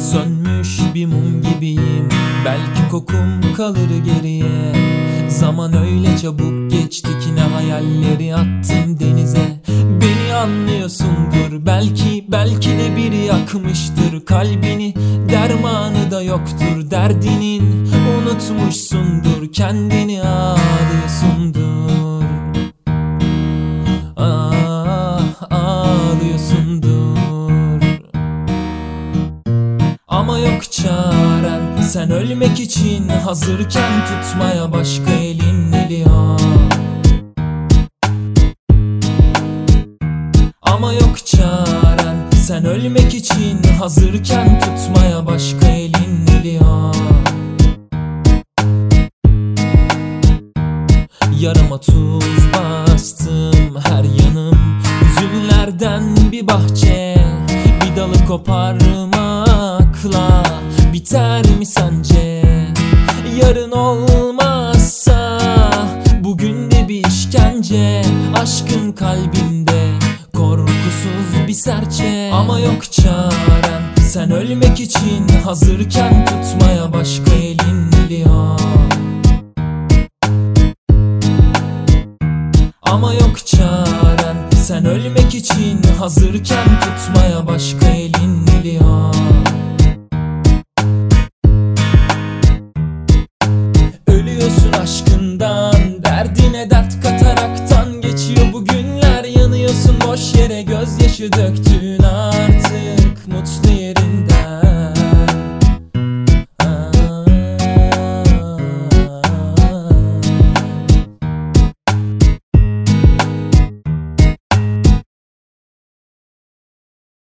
Sönmüş bir mum gibiyim, belki kokum kalır geriye. Zaman öyle çabuk geçti ki ne hayalleri attım denize. Beni anlıyorsundur belki de biri yakmıştır kalbini. Dermanı da yoktur derdinin, unutmuşsundur kendini, ağlıyorsundur. Ağlıyorsundur. Ama yok çaren, sen ölmek için hazırken tutmaya başka elin geliyor. Ama yok çaren, sen ölmek için hazırken tutmaya başka elin geliyor. Yarama tuz bastım, her yanım hüzünlerden bir bahçe. Bir dalı koparmakla biter mi sence? Yarın olmazsa bugün de bir işkence. Aşkın kalbimde korkusuz bir serçe. Ama yok çaren, sen ölmek için hazırken tutmaya başka elin geliyor. Ama yok çaren, sen ölmek için hazırken tutmaya